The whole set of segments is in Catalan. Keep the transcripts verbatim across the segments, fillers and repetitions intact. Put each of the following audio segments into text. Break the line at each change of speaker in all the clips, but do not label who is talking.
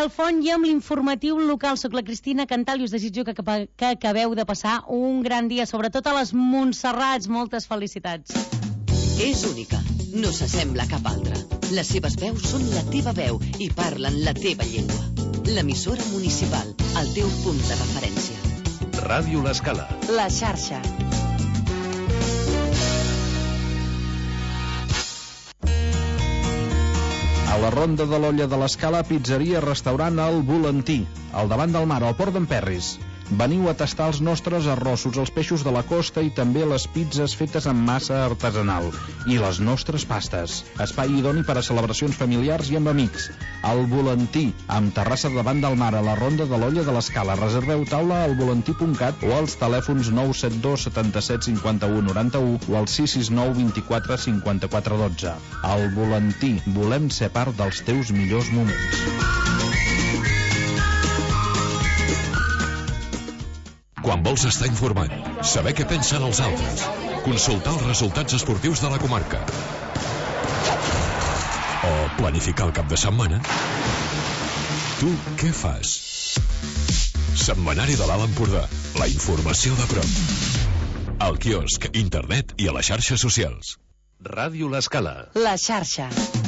Abel Font i amb l'informatiu local. Soc la Cristina Cantal i us desitjo que, que acabeu de passar un gran dia, sobretot a les Montserrats. Moltes felicitats.
És única, no s'assembla a cap altra. Les seves veus són la teva veu i parlen la teva llengua. L'emissora municipal, el teu punt de referència.
Ràdio L'Escala.
La xarxa.
A la Ronda de l'Olla de l'Escala, pizzeria, restaurant El Volantí, al davant del mar, al Port d'en Perris. Veniu a tastar els nostres arrossos, els peixos de la costa i també les pizzas fetes amb massa artesanal. I les nostres pastes. Espai idoni per a celebracions familiars i amb amics. El Volantí, amb terrassa davant del mar, a la Ronda de l'Olla de l'Escala. Reserveu taula al volantí punt cat o als telèfons nou set dos setanta-set cinquanta-u noranta-u o al sis sis nou vint-i-quatre cinquanta-quatre dotze. El Volantí, volem ser part dels teus millors moments.
Quan vols estar informat, saber què pensen els altres, consultar els resultats esportius de la comarca o planificar el cap de setmana, tu què fas? Setmanari de l'Alt Empordà, la informació de prop. Al quiosc, internet i a les xarxes socials. Ràdio L'Escala.
La xarxa.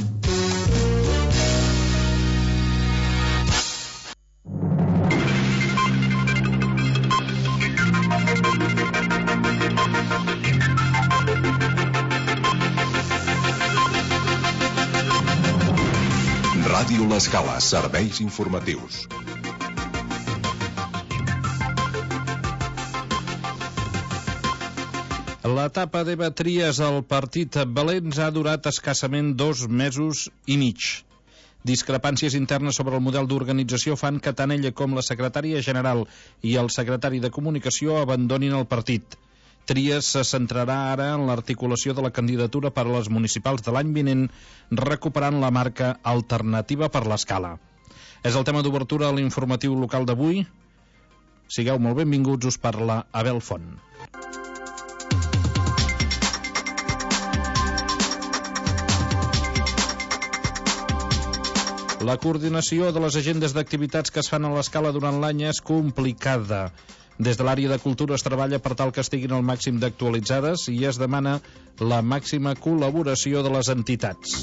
Ràdio L'Escala, serveis informatius.
L'etapa d'Eva Trias al partit Valens ha durat escassament dos mesos i mig. Discrepàncies internes sobre el model d'organització fan que tant ella com la secretària general i el secretari de comunicació abandonin el partit. Trias se centrarà ara en l'articulació de la candidatura per a les municipals de l'any vinent, recuperant la marca Alternativa per l'Escala. És el tema d'obertura a l'informatiu local d'avui. Sigueu molt benvinguts, us parla Abel Font. La coordinació de les agendes d'activitats que es fan a l'Escala durant l'any és complicada. Des de l'àrea de cultura es treballa per tal que estiguin al màxim d'actualitzades i es demana la màxima col·laboració de les entitats.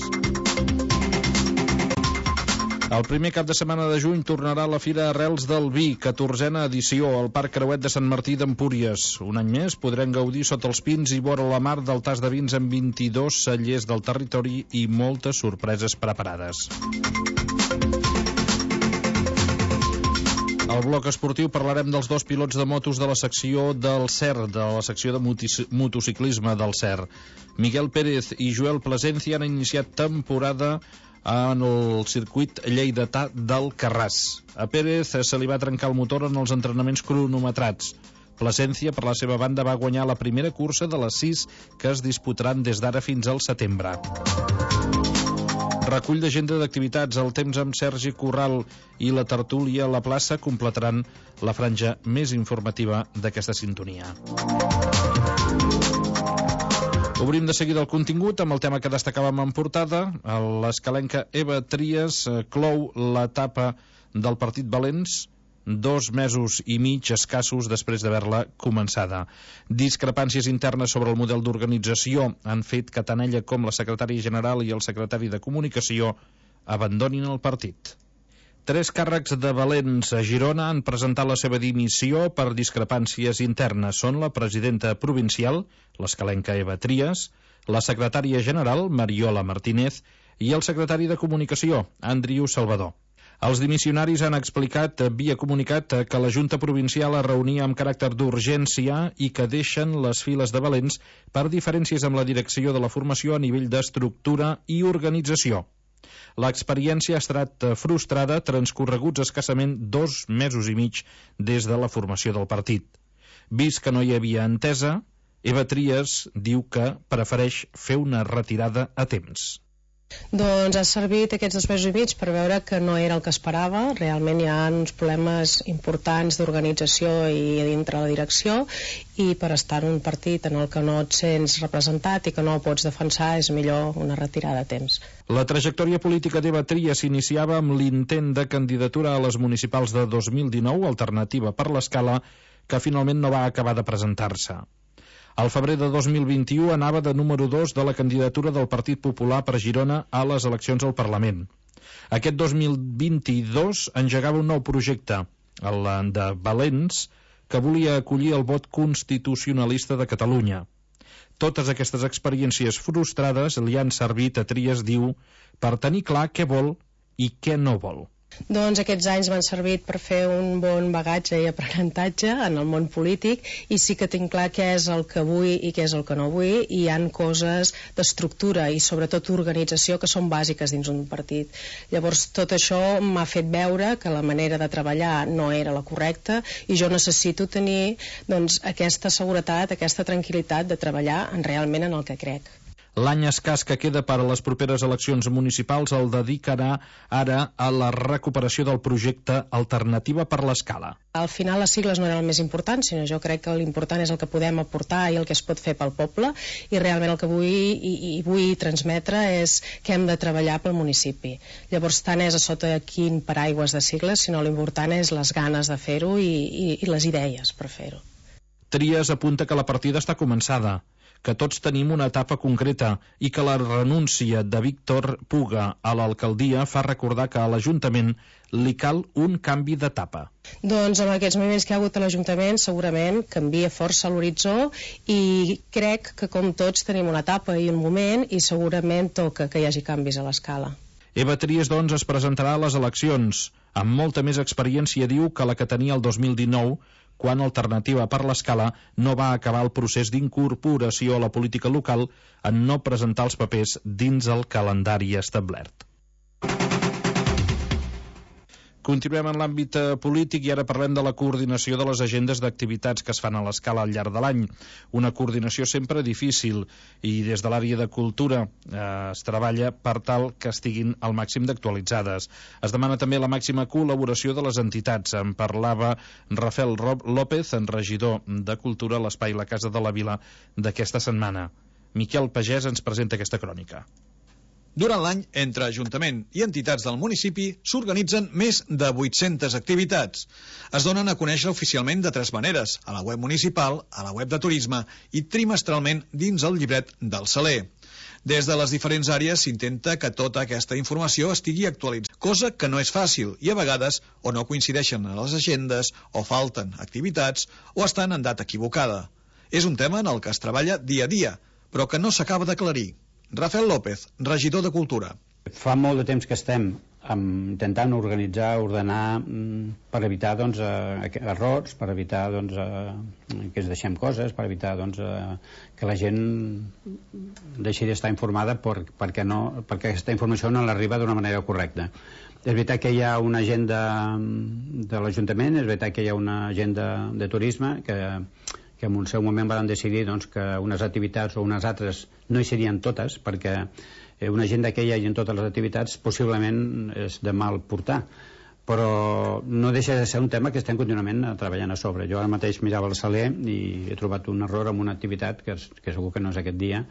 El primer cap de setmana de juny tornarà la Fira Arrels del Vi, catorzena edició, al Parc Creuet de Sant Martí d'Empúries. Un any més podrem gaudir sota els pins i vora la mar del tas de vins amb vint-i-dos cellers del territori i moltes sorpreses preparades. Al bloc esportiu parlarem dels dos pilots de motos de la secció del C E R, de la secció de motociclisme del C E R. Miguel Pérez i Joel Plasencia han iniciat temporada en el circuit lleidatà del Carràs. A Pérez se li va trencar el motor en els entrenaments cronometrats. Plasencia, per la seva banda, va guanyar la primera cursa de les sis que es disputaran des d'ara fins al setembre. Recull d'agenda d'activitats, el temps amb Sergi Corral i la tertúlia a la plaça completaran la franja més informativa d'aquesta sintonia. Obrim de seguida el contingut amb el tema que destacàvem en portada. L'escalenca Eva Trias clou l'etapa del partit Valens dos mesos i mig escassos després d'haver-la començada. Discrepàncies internes sobre el model d'organització han fet que tant ella com la secretària general i el secretari de comunicació abandonin el partit. Tres càrrecs de Valens a Girona han presentat la seva dimissió per discrepàncies internes. Són la presidenta provincial, l'escalenca Eva Trias, la secretària general, Mariola Martínez, i el secretari de comunicació, Andriu Salvador. Els dimissionaris han explicat via comunicat que la Junta Provincial es reunia amb caràcter d'urgència i que deixen les files de Valens per diferències amb la direcció de la formació a nivell d'estructura i organització. L'experiència ha estat frustrada transcorreguts escassament dos mesos i mig des de la formació del partit. Vist que no hi havia entesa, Eva Trias diu que prefereix fer una retirada a temps.
Doncs ha servit aquests dos mesos i mig per veure que no era el que esperava. Realment hi ha uns problemes importants d'organització i dintre la direcció, i per estar en un partit en el que no et sents representat i que no ho pots defensar és millor una retirada a temps.
La trajectòria política d'Eva Trias s'iniciava amb l'intent de candidatura a les municipals de dos mil dinou, Alternativa per l'Escala, que finalment no va acabar de presentar-se. Al febrer de dos mil vint-i-u anava de número dos de la candidatura del Partit Popular per Girona a les eleccions al Parlament. Aquest dos mil vint-i-dos engegava un nou projecte, el de Valens, que volia acollir el vot constitucionalista de Catalunya. Totes aquestes experiències frustrades li han servit, a Trias diu, per tenir clar què vol i què no vol.
Doncs aquests anys m'han servit per fer un bon bagatge i aprenentatge en el món polític, i sí que tinc clar què és el que vull i què és el que no vull, i hi han coses d'estructura i sobretot organització que són bàsiques dins un partit. Llavors tot això m'ha fet veure que la manera de treballar no era la correcta, i jo necessito tenir doncs, aquesta seguretat, aquesta tranquil·litat de treballar en realment en el que crec.
L'any escàs que queda per a les properes eleccions municipals el dedicarà ara a la recuperació del projecte Alternativa per l'Escala.
Al final les sigles no eren el més important, sinó jo crec que l'important és el que podem aportar i el que es pot fer pel poble, i realment el que vull i, i vull transmetre és que hem de treballar pel municipi. Llavors tant és a sota quin paraigües de sigles, sinó l'important és les ganes de fer-ho i, i, i les idees per fer-ho.
Trias apunta que la partida està començada, que tots tenim una etapa concreta i que la renúncia de Víctor Puga a l'alcaldia fa recordar que a l'Ajuntament li cal un canvi d'etapa.
Doncs amb aquests moviments que hi ha hagut a l'Ajuntament segurament canvia força l'horitzó, i crec que com tots tenim una etapa i un moment, i segurament toca que hi hagi canvis a l'Escala.
Eva Trias, doncs, es presentarà a les eleccions amb molta més experiència, diu, que la que tenia el dos mil dinou, quan Alternativa per l'Escala no va acabar el procés d'incorporació a la política local en no presentar els papers dins el calendari establert. Continuem en l'àmbit polític i ara parlem de la coordinació de les agendes d'activitats que es fan a l'Escala al llarg de l'any. Una coordinació sempre difícil, i des de l'àrea de cultura eh, es treballa per tal que estiguin al màxim d'actualitzades. Es demana també la màxima col·laboració de les entitats. En parlava Rafael López, en regidor de Cultura a l'Espai La Casa de la Vila d'aquesta setmana. Miquel Pagès ens presenta aquesta crònica.
Durant l'any, entre Ajuntament i entitats del municipi s'organitzen més de vuit-centes activitats. Es donen a conèixer oficialment de tres maneres, a la web municipal, a la web de turisme i trimestralment dins el llibret del Saler. Des de les diferents àrees s'intenta que tota aquesta informació estigui actualitzada, cosa que no és fàcil i a vegades o no coincideixen a les agendes o falten activitats o estan en data equivocada. És un tema en el que es treballa dia a dia, però que no s'acaba d'aclarir. Rafael López, regidor de Cultura.
Fa molt de temps que estem intentant organitzar, ordenar, per evitar doncs, errors, per evitar doncs, que ens deixem coses, per evitar doncs, que la gent deixi d'estar informada per, perquè, no, perquè aquesta informació no l'arriba d'una manera correcta. És veritat que hi ha una agenda de l'Ajuntament, és veritat que hi ha una agenda de turisme que que en un seu moment van decidir doncs, que unes activitats o unes altres no hi serien totes, perquè una agenda que hi hagi en totes les activitats possiblement és de mal portar, però no deixa de ser un tema que estem continuament treballant a sobre. Jo ara mateix mirava el Saler i he trobat un error en una activitat que, que segur que no és aquest dia,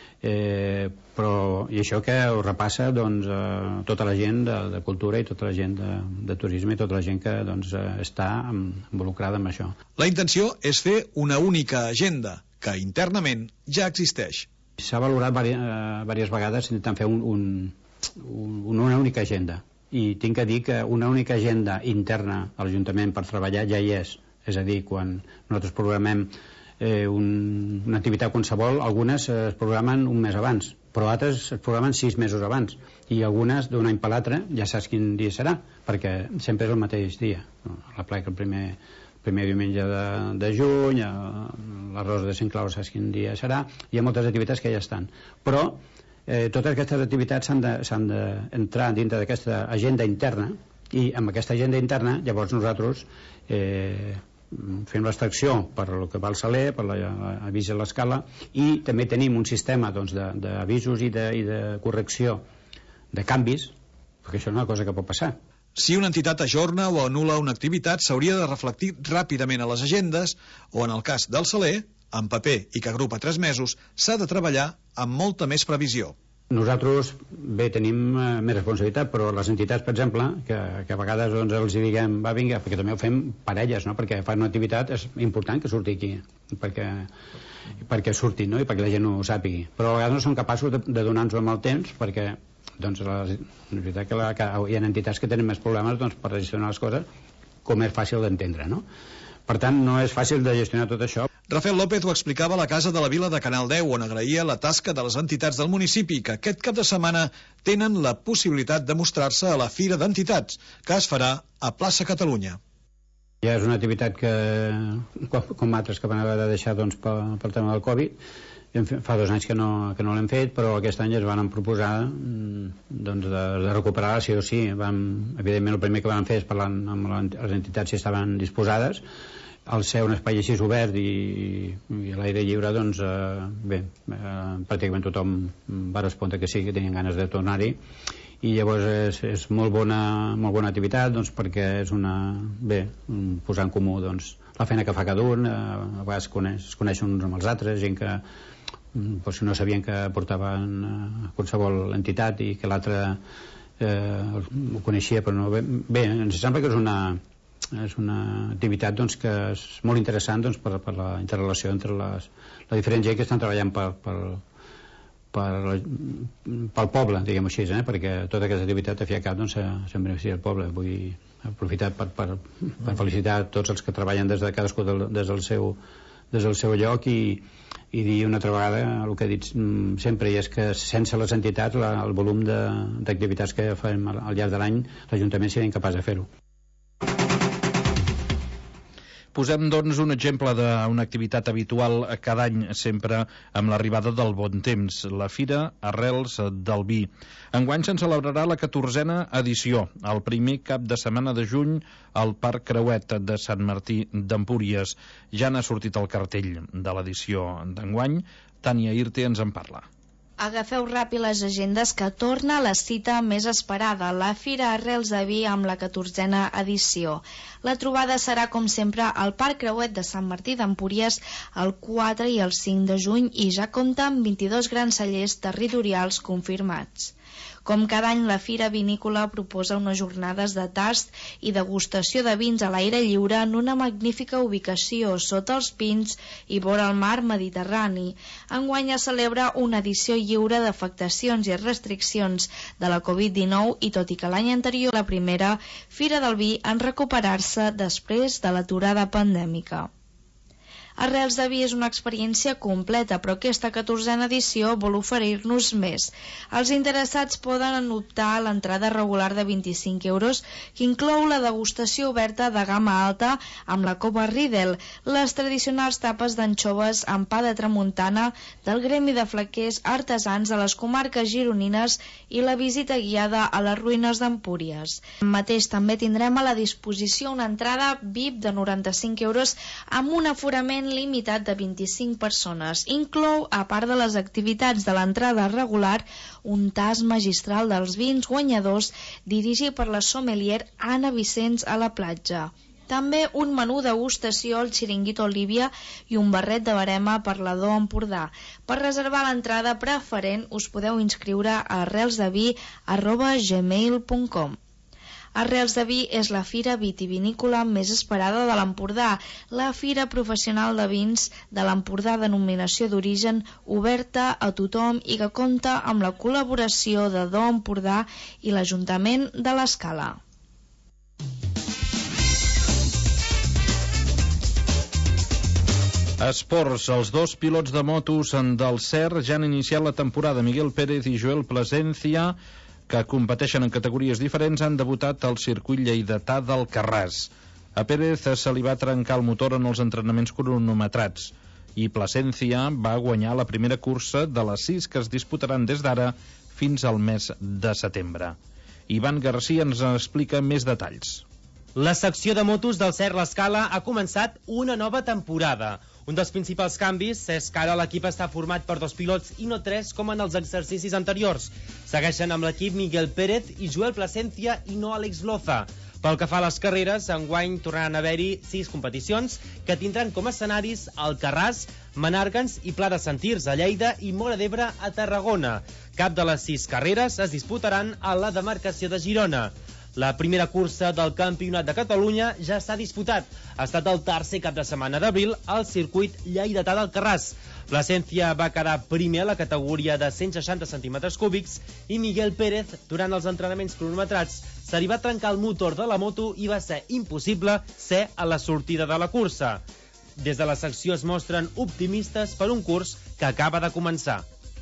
eh, però i això que ho repassa doncs, eh, tota la gent de, de cultura i tota la gent de, de turisme i tota la gent que doncs, eh, està involucrada en això.
La intenció és fer una única agenda que internament ja existeix.
S'ha valorat diverses vegades intentant fer un, un, un, una única agenda, i tinc que dir que una única agenda interna a l'Ajuntament per treballar ja hi és. És a dir, quan nosaltres programem eh, un, una activitat qualsevol, algunes es programen un mes abans, però altres es programen sis mesos abans, i algunes d'un any per l'altre ja saps quin dia serà, perquè sempre és el mateix dia. L'aplec el primer, primer diumenge de, de juny, la Rosa de Sant Clau saps quin dia serà, hi ha moltes activitats que ja estan. Però eh, totes aquestes activitats s'han d'entrar de, dintre d'aquesta agenda interna, i amb aquesta agenda interna llavors nosaltres eh, fem l'extracció per el que va al Saler, per l'avís a l'Escala, i també tenim un sistema doncs, d'avisos i, de, i de correcció de canvis, perquè això és una cosa que pot passar.
Si una entitat ajorna o anul·la una activitat, s'hauria de reflectir ràpidament a les agendes o, en el cas del Saler, en paper i que agrupa tres mesos, s'ha de treballar amb molta més previsió.
Nosaltres, bé, tenim eh, més responsabilitat, però les entitats, per exemple, que, que a vegades doncs, els diguem, va, vinga, perquè també ho fem parelles, no? Perquè fan una activitat, és important que surti aquí, perquè, perquè surti, no? I perquè la gent ho sàpigui. Però a vegades no són capaços de, de donar-nos amb el temps, perquè doncs, la, la veritat que, la, que hi ha entitats que tenen més problemes doncs, per gestionar les coses, com és fàcil d'entendre, no? Per tant, no és fàcil de gestionar tot això.
Rafael López ho explicava a la Casa de la Vila de Canal deu, on agraïa la tasca de les entitats del municipi, que aquest cap de setmana tenen la possibilitat de mostrar-se a la Fira d'Entitats, que es farà a Plaça Catalunya.
Ja és una activitat que, com altres que van haver de deixar doncs, pel, pel tema del Covid, fa dos anys que no, que no l'hem fet, però aquest any es van proposar doncs, de, de recuperar-la sí o sí. Vam, evidentment, el primer que van fer és parlar amb les entitats si estaven disposades. Al ser un espai així obert i, i a l'aire lliure, doncs, eh, bé, eh, pràcticament tothom va respondre que sí, que tenien ganes de tornar-hi, i llavors és, és molt bona, molt bona activitat, doncs, perquè és una, bé, posar en comú doncs, la feina que fa cada un, eh, a vegades coneix, es coneixen uns amb els altres, gent que doncs, no sabien que portaven eh, qualsevol entitat i que l'altre eh, ho coneixia, però no. Bé, bé, ens sembla que és una és una activitat doncs, que és molt interessant doncs, per, per la interrelació entre les, la diferent gent que estan treballant per, per, per, pel poble, diguem-ho així, eh? Perquè tota aquesta activitat a fi i a cap doncs, se'n beneficia el poble. Vull aprofitar per, per, per felicitar tots els que treballen des de cadascú del, des, del seu, des del seu lloc i, i dir una altra vegada el que he dit sempre, i és que sense les entitats la, el volum d'activitats que fem al, al llarg de l'any l'Ajuntament seria incapaç de fer-ho.
Posem, doncs, un exemple d'una activitat habitual cada any, sempre amb l'arribada del bon temps, la Fira Arrels del Vi. Enguany se'n celebrarà la catorzena edició, el primer cap de setmana de juny al Parc Creuet de Sant Martí d'Empúries. Ja n'ha sortit el cartell de l'edició d'enguany. Tània Irte ens en parla.
Agafeu ràpid les agendes que torna la cita més esperada, la Fira Arrels de Vi amb la catorzena edició. La trobada serà, com sempre, al Parc Creuet de Sant Martí d'Empúries el quatre i el cinc de juny i ja compta amb vint-i-dos grans cellers territorials confirmats. Com cada any, la Fira Vinícola proposa unes jornades de tast i degustació de vins a l'aire lliure en una magnífica ubicació sota els pins i vora el mar Mediterrani. Enguany es celebra una edició lliure d'afectacions i restriccions de la covid dinou i tot i que l'any anterior, la primera Fira del Vi en recuperar-se després de l'aturada pandèmica. Arrels de Vi és una experiència completa, però aquesta catorzena edició vol oferir-nos més. Els interessats poden optar a l'entrada regular de vint-i-cinc euros, que inclou la degustació oberta de gamma alta amb la Copa Riedel, les tradicionals tapes d'anxoves amb pa de tramuntana del gremi de flequers artesans de les comarques gironines i la visita guiada a les ruïnes d'Empúries. Mateix també tindrem a la disposició una entrada V I P de noranta-cinc euros amb un aforament limitat de vint-i-cinc persones. Inclou, a part de les activitats de l'entrada regular, un tast magistral dels vins guanyadors dirigit per la sommelier Anna Vicenç a la platja. També un menú degustació al Xiringuito Olívia i un barret de barema per la Do Empordà. Per reservar l'entrada preferent us podeu inscriure a arrelsdevi arroba gmail punt com. Arrels de Vi és la fira vitivinícola més esperada de l'Empordà, la fira professional de vins de l'Empordà, denominació d'origen oberta a tothom i que compta amb la col·laboració de Do Empordà i l'Ajuntament de l'Escala.
Esports. Els dos pilots de motos del C E R ja han iniciat la temporada. Miguel Pérez i Joel Plasencia, que competeixen en categories diferents, han debutat al circuit lleidatà d'Alcarràs. A Pérez se li va trencar el motor en els entrenaments cronometrats i Plasencia va guanyar la primera cursa de les sis que es disputaran des d'ara fins al mes de setembre. Ivan García ens explica més detalls.
La secció de motos del C E R L'Escala ha començat una nova temporada. Un dels principals canvis és que ara l'equip està format per dos pilots i no tres com en els exercicis anteriors. Segueixen amb l'equip Miguel Pérez i Joel Plasencia i no Àlex Loza. Pel que fa a les carreres, enguany tornaran a haver-hi sis competicions que tindran com a escenaris Alcarràs, Menàrguens i Pla de Sentirs a Lleida i Móra d'Ebre a Tarragona. Cap de les sis carreres es disputaran a la demarcació de Girona. La primera cursa del Campionat de Catalunya ja s'ha disputat. Ha estat el tercer cap de setmana d'abril al circuit lleidatà d'Alcarràs. Plasencia va quedar primer a la categoria de cent seixanta centímetres cúbics i Miguel Pérez, durant els entrenaments cronometrats, se li va trencar el motor de la moto i va ser impossible ser a la sortida de la cursa. Des de la secció es mostren optimistes per un curs que acaba de començar.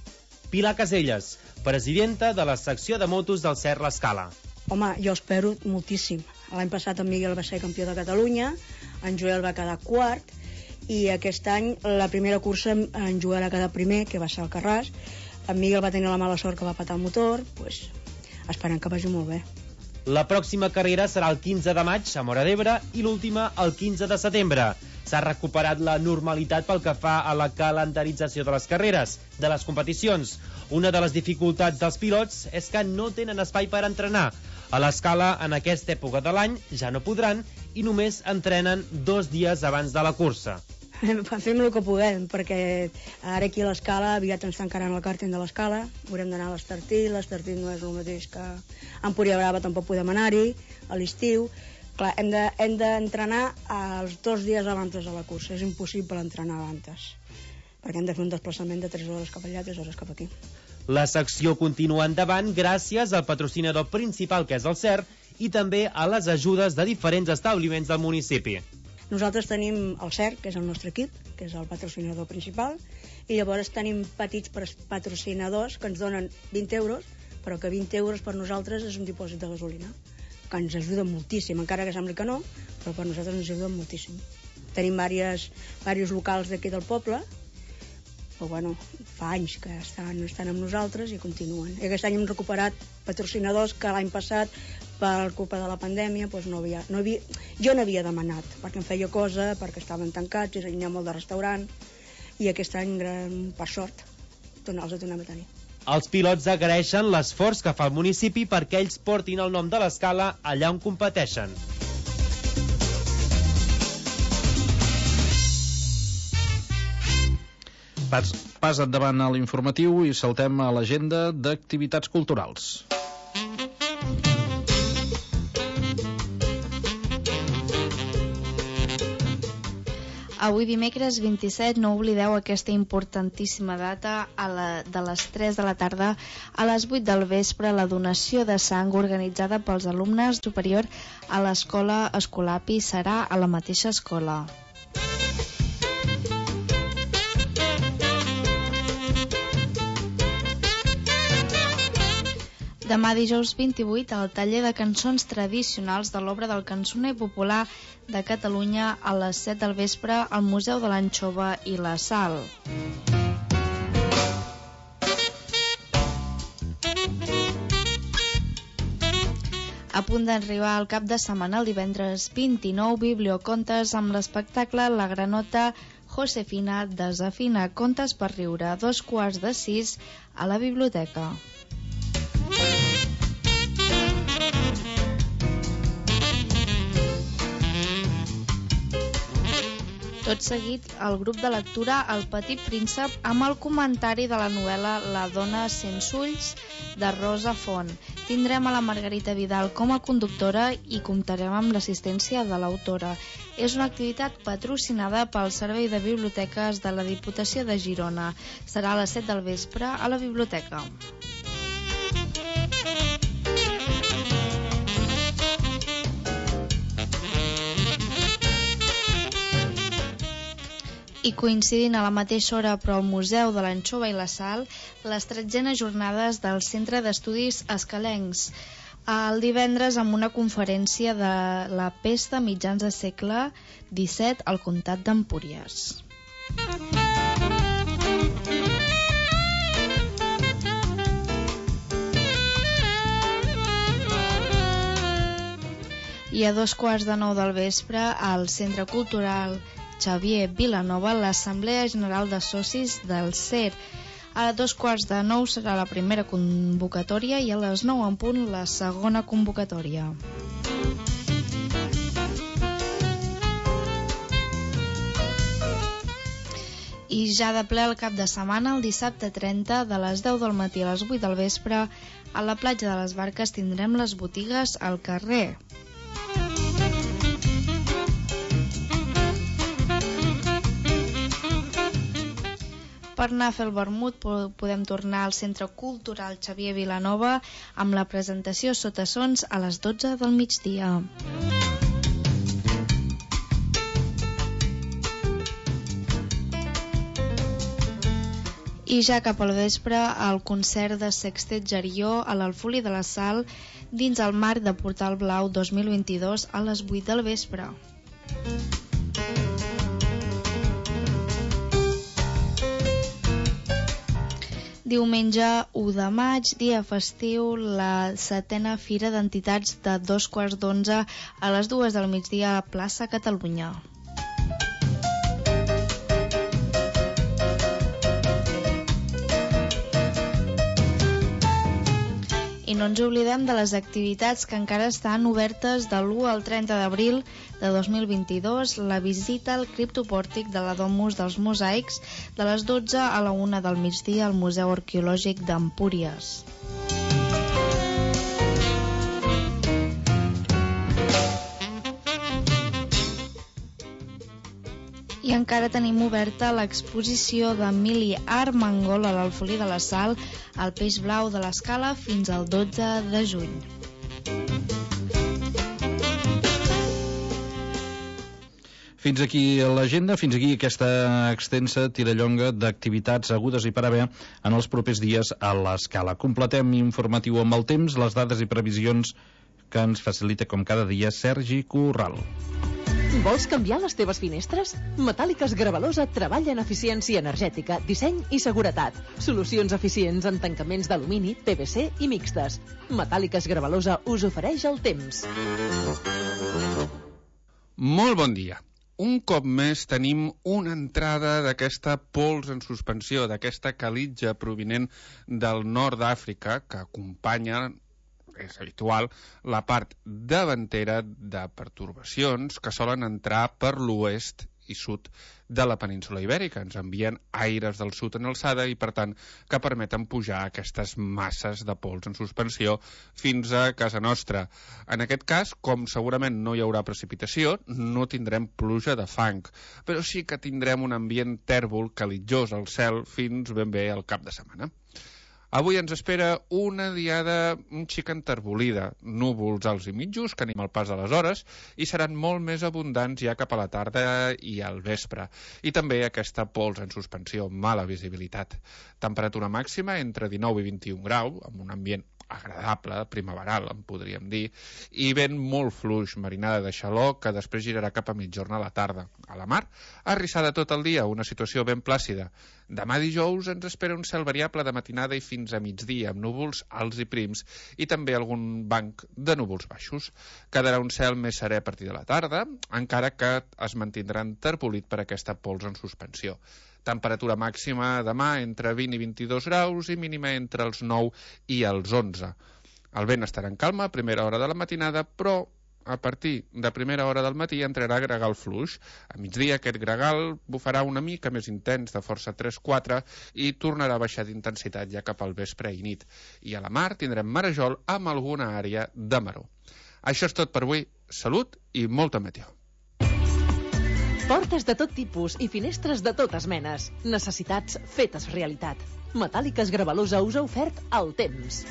Pilar Caselles, presidenta de la secció de motos del Cert l'Escala.
Home, jo espero moltíssim. L'any passat en Miguel va ser campió de Catalunya, en Joel va quedar quart, i aquest any la primera cursa en Joel ha quedat primer, que va ser al Carràs. En Miguel va tenir la mala sort que va patar el motor, pues, esperem que vagi molt bé.
La pròxima carrera serà el quinze de maig a Móra d'Ebre i l'última el quinze de setembre. S'ha recuperat la normalitat pel que fa a la calendarització de les carreres, de les competicions. Una de les dificultats dels pilots és que no tenen espai per entrenar. A l'Escala, en aquesta època de l'any, ja no podran i només entrenen dos dies abans de la cursa.
Fem el que puguem, perquè ara aquí a l'Escala aviat ens tancaran el càrting de l'Escala, haurem d'anar a l'Estartit, l'Estartit no és el mateix que a Empúria Brava, tampoc podem anar-hi, a l'estiu. Clar, hem de, hem d'entrenar els dos dies abans de la cursa, és impossible entrenar abans, perquè hem de fer un desplaçament de tres hores cap allà, tres hores cap aquí.
La secció continua endavant gràcies al patrocinador principal, que és el Cert, i també a les ajudes de diferents establiments del municipi.
Nosaltres tenim el Cert, que és el nostre equip, que és el patrocinador principal, i llavors tenim petits patrocinadors que ens donen vint euros, però que vint euros per nosaltres és un dipòsit de gasolina, que ens ajuda moltíssim, encara que sembli que no, però per nosaltres ens ajuda moltíssim. Tenim diversos locals d'aquí del poble, però bueno, fa anys que estan, estan amb nosaltres i continuen. I aquest any hem recuperat patrocinadors que l'any passat, per culpa de la pandèmia, doncs no havia, no havia, jo no havia demanat, perquè em feia cosa, perquè estaven tancats, i n'hi ha molt de restaurant, i aquest any, per sort, els tornem a tenir.
Els pilots agraeixen l'esforç que fa el municipi perquè ells portin el nom de l'Escala allà on competeixen.
Pas, pas endavant a l'informatiu i saltem a l'agenda d'activitats culturals.
Avui dimecres vint-i-set, no oblideu aquesta importantíssima data a la, de les tres de la tarda a les vuit del vespre, la donació de sang organitzada pels alumnes superior a l'escola Escolapi serà a la mateixa escola. Demà dijous vint-i-vuit, al taller de cançons tradicionals de l'obra del cançoner popular de Catalunya a les set del vespre al Museu de l'Anxova i la Sal. A punt d'arribar al cap de setmana, el divendres vint-i-nou, Bibliocontes amb l'espectacle La Granota Josefina desafina contes per riure a dos quarts de sis a la biblioteca. Tot seguit, el grup de lectura El Petit Príncep amb el comentari de la novel·la La dona sense ulls de Rosa Font. Tindrem a la Margarita Vidal com a conductora i comptarem amb l'assistència de l'autora. És una activitat patrocinada pel Servei de Biblioteques de la Diputació de Girona. Serà a les set del vespre a la biblioteca. I coincidint a la mateixa hora però al Museu de l'Anxova i la Sal, les tretzenes jornades del Centre d'Estudis Escalencs. El divendres amb una conferència de la pesta a mitjans de segle disset al comtat d'Empúries. I a dos quarts de nou del vespre al Centre Cultural Xavier Vilanova l'Assemblea General de Socis del S E R. A dos quarts de nou serà la primera convocatòria i a les nou en punt la segona convocatòria. I ja de ple el cap de setmana, el dissabte trenta, de les deu del matí a les vuit del vespre, a la platja de les Barques tindrem les botigues al carrer. Per anar a fer el vermut podem tornar al Centre Cultural Xavier Vilanova amb la presentació sota sons a les dotze del migdia. I ja cap al vespre, el concert de Sextet Gerió a l'Alfolí de la Sal dins el marc de Portal Blau dos mil vint-i-dos a les vuit del vespre. Diumenge u de maig, dia festiu, la setena Fira d'Entitats de dos quarts d'onze a les dues del migdia a plaça Catalunya. I no ens oblidem de les activitats que encara estan obertes de l'u al trenta d'abril de dos mil vint-i-dos, la visita al criptopòrtic de la Domus dels Mosaics de les dotze a la una del migdia al Museu Arqueològic d'Empúries. I encara tenim oberta l'exposició d'Emili Armengol a l'Alfolí de la Sal, al Peix Blau de l'Escala, fins al dotze de juny.
Fins aquí l'agenda, fins aquí aquesta extensa tirallonga d'activitats agudes i per haver en els propers dies a l'Escala. Completem informatiu amb el temps, les dades i previsions que ens facilita com cada dia Sergi Corral.
Vols canviar les teves finestres? Metàl·liques Gravalosa treballa en eficiència energètica, disseny i seguretat. Solucions eficients en tancaments d'alumini, P V C i mixtes. Metàl·liques Gravalosa us ofereix el temps.
Molt bon dia. Un cop més tenim una entrada d'aquesta pols en suspensió, d'aquesta calitja provinent del nord d'Àfrica que acompanya, és habitual, la part davantera de pertorbacions que solen entrar per l'oest i sud de la península Ibèrica. Ens envien aires del sud en alçada i, per tant, que permeten pujar aquestes masses de pols en suspensió fins a casa nostra. En aquest cas, com segurament no hi haurà precipitació, no tindrem pluja de fang, però sí que tindrem un ambient tèrbol, calitjós al cel fins ben bé al cap de setmana. Avui ens espera una diada un xic enterbolida, núvols alts i mitjos que anem al pas de les hores i seran molt més abundants ja cap a la tarda i al vespre. I també aquesta pols en suspensió, mala visibilitat. Temperatura màxima entre dinou i vint-i-un grau, amb un ambient agradable, primaveral, en podríem dir, i vent molt fluix, marinada de xaló, que després girarà cap a mitjorn a la tarda. A la mar, arrissada tot el dia, una situació ben plàcida. Demà dijous ens espera un cel variable de matinada i fins a migdia, amb núvols alts i prims, i també algun banc de núvols baixos. Quedarà un cel més serè a partir de la tarda, encara que es mantindrà enterbolit per aquesta pols en suspensió. Temperatura màxima demà entre vint i vint-i-dos graus i mínima entre els nou i els onze. El vent estarà en calma a primera hora de la matinada, però a partir de primera hora del matí entrarà gregal fluix. A migdia aquest gregal bufarà una mica més intens, de força tres quatre, i tornarà a baixar d'intensitat ja cap al vespre i nit. I a la mar tindrem marejol amb alguna àrea de maror. Això és tot per avui. Salut i molta meteo.
Portes de tot tipus i finestres de totes menes. Necessitats fetes realitat. Metàl·liques Gravalosa us ha ofert el temps.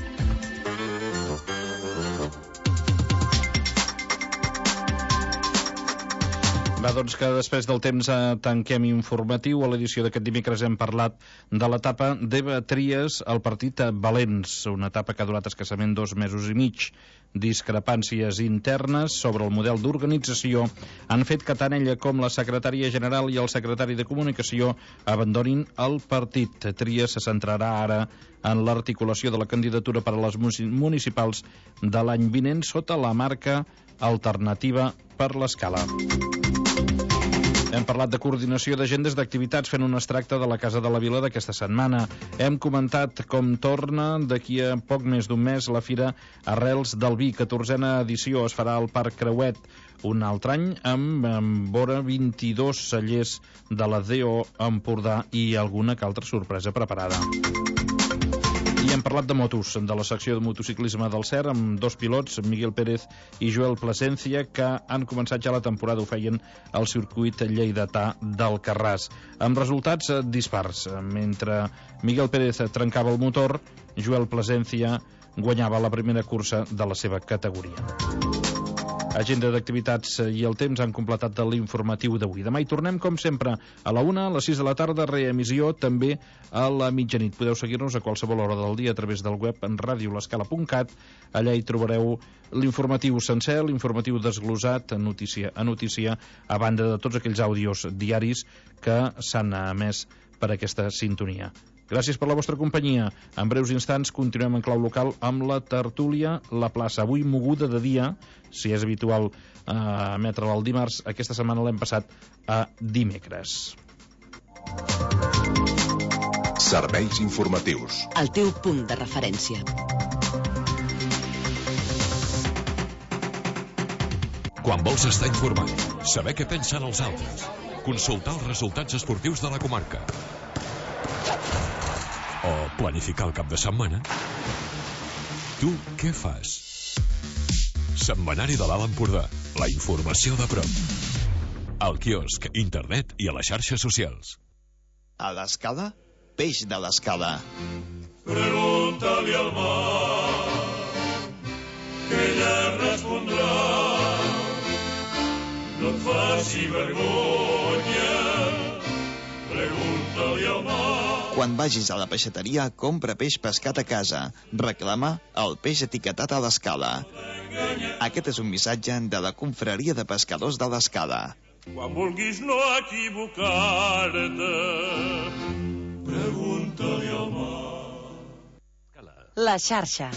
Va, doncs que després del temps eh, tanquem informatiu. A l'edició d'aquest dimecres hem parlat de l'etapa d'Eva Trias al partit Valens, una etapa que ha durat escassament dos mesos i mig. Discrepàncies internes sobre el model d'organització han fet que tant ella com la secretària general i el secretari de comunicació abandonin el partit. Trias se centrarà ara en l'articulació de la candidatura per a les municipals de l'any vinent sota la marca Alternativa per l'Escala. Hem parlat de coordinació d'agendes d'activitats fent un extracte de la Casa de la Vila d'aquesta setmana. Hem comentat com torna d'aquí a poc més d'un mes la Fira Arrels del Vi. catorzena edició es farà al Parc Creuet un altre any amb, amb vora vint-i-dos cellers de la D O Empordà i alguna que altra sorpresa preparada. I hem parlat de motos, de la secció de motociclisme del C E R, amb dos pilots, Miguel Pérez i Joel Plasencia, que han començat ja la temporada, ho feien al circuit lleidatà d'Alcarràs, amb resultats dispars. Mentre Miguel Pérez trencava el motor, Joel Plasencia guanyava la primera cursa de la seva categoria. Agenda d'activitats i el temps han completat de l'informatiu d'avui. Demà hi tornem, com sempre, a la una, a les sis de la tarda, reemissió també a la mitjanit. Podeu seguir-nos a qualsevol hora del dia a través del web en radio l'escala punt cat. Allà hi trobareu l'informatiu sencer, l'informatiu desglosat, notícia a notícia, a banda de tots aquells àudios diaris que s'han emès per aquesta sintonia. Gràcies per la vostra companyia. En breus instants continuem en clau local amb la tertúlia La Plaça. Avui moguda de dia, si és habitual eh, emetre-la el dimarts, aquesta setmana l'hem passat a dimecres.
Serveis informatius.
El teu punt de referència.
Quan vols estar informat, saber què pensen els altres, consultar els resultats esportius de la comarca o planificar el cap de setmana, tu què fas? Setmanari de l'Alt Empordà, la informació de prop. Al quiosc, internet i a les xarxes socials.
A l'escala, peix de l'escala.
Pregunta-li al mar, que ella respondrà. No et faci vergonya, pregunta-li al mar.
Quan vagis a la peixateria, compra peix pescat a casa. Reclama el peix etiquetat a l'escala. Aquest és un missatge de la Confraria de Pescadors de l'Escala.
Quan vulguis no equivocar-te, pregunta-li al mar.
La xarxa.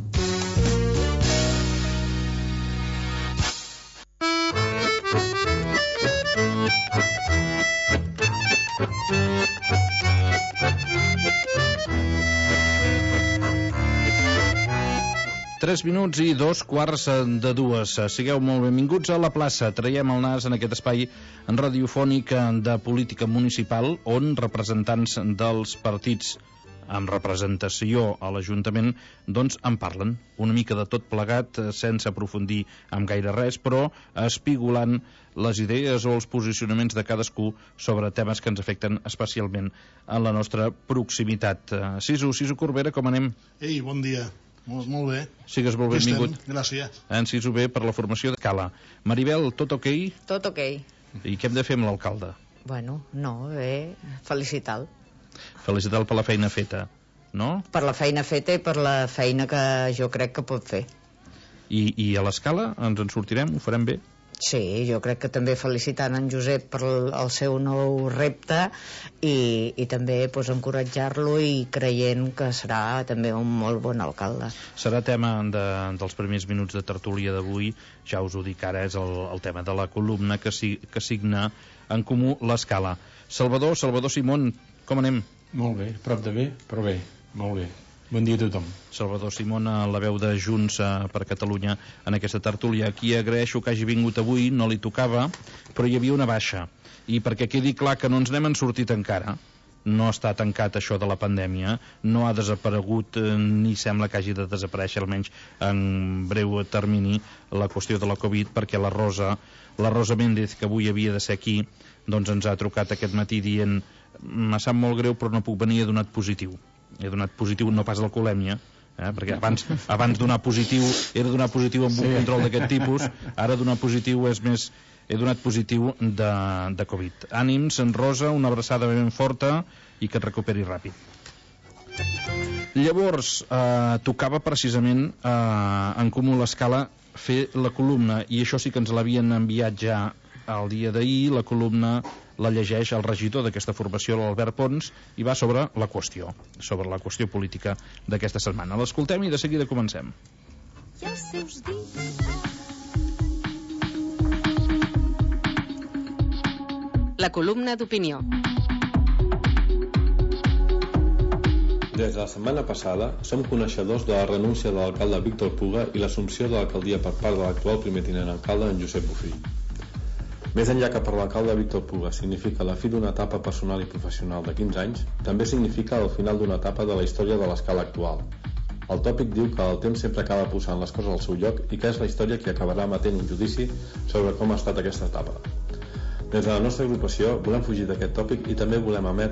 Tres minuts i dos quarts de dues. Sigueu molt benvinguts a La Plaça. Traiem el nas en aquest espai radiofònic de política municipal on representants dels partits amb representació a l'Ajuntament doncs en parlen una mica de tot plegat, sense aprofundir en gaire res, però espigolant les idees o els posicionaments de cadascú sobre temes que ens afecten especialment en la nostra proximitat. Sisu, Sisu Corbera, com anem?
Ei, bon dia. Molt, molt bé.
Sigues molt benvingut.
Gràcies.
En Sisu bé per la formació de Cala. Maribel, tot ok?
Tot ok.
I què hem de fer amb l'alcalde?
Bueno, no, bé, felicitar-lo.
Felicitar-lo per la feina feta, no?
Per la feina feta i per la feina que jo crec que pot fer.
I, i a l'escala ens en sortirem? Ho farem bé?
Sí, jo crec que també felicitant en Josep per el, el seu nou repte i, i també pues, encoratjar-lo i creient que serà també un molt bon alcalde.
Serà tema de, dels primers minuts de tertúlia d'avui, ja us ho dic ara, és el, el tema de la columna que, si, que signa en comú l'Escala. Salvador, Salvador Simón, com anem?
Molt bé, prop de bé, però bé, molt bé. Bon dia a tothom.
Salvador Simón, la veu de Junts per Catalunya en aquesta tertúlia. Aquí agraeixo que hagi vingut avui, no li tocava, però hi havia una baixa. I perquè quedi clar que no ens n'hem sortit encara, no està tancat això de la pandèmia, no ha desaparegut ni sembla que hagi de desaparèixer, almenys en breu termini, la qüestió de la Covid, perquè la Rosa, la Rosa Méndez, que avui havia de ser aquí, doncs ens ha trucat aquest matí dient me sap molt greu però no puc venir, he donat positiu. He donat positiu, no pas d'alcoholèmia, eh? perquè abans, abans donar positiu era donar positiu amb un sí. control d'aquest tipus, ara donar positiu és més, he donat positiu de, de Covid. Ànims, en Rosa, una abraçada ben forta i que et recuperi ràpid. Llavors, eh, tocava precisament eh, en Comú l'Escala fer la columna, i això sí que ens l'havien enviat ja el dia d'ahir. La columna la llegeix el regidor d'aquesta formació, l'Albert Pons, i va sobre la qüestió, sobre la qüestió política d'aquesta setmana. L'escoltem i de seguida comencem. I els seus dits.
La columna d'opinió.
Des de la setmana passada som coneixedors de la renúncia de l'alcalde Víctor Puga i l'assumpció de l'alcaldia per part de l'actual primer tinent alcalde, en Josep Bofill. Més enllà que per l'alcalde Víctor Puga significa la fi d'una etapa personal i professional de quinze anys, també significa el final d'una etapa de la història de l'escala actual. El tòpic diu que el temps sempre acaba posant les coses al seu lloc i que és la història qui acabarà emetent un judici sobre com ha estat aquesta etapa. Des de la nostra agrupació volem fugir d'aquest tòpic i també volem emetre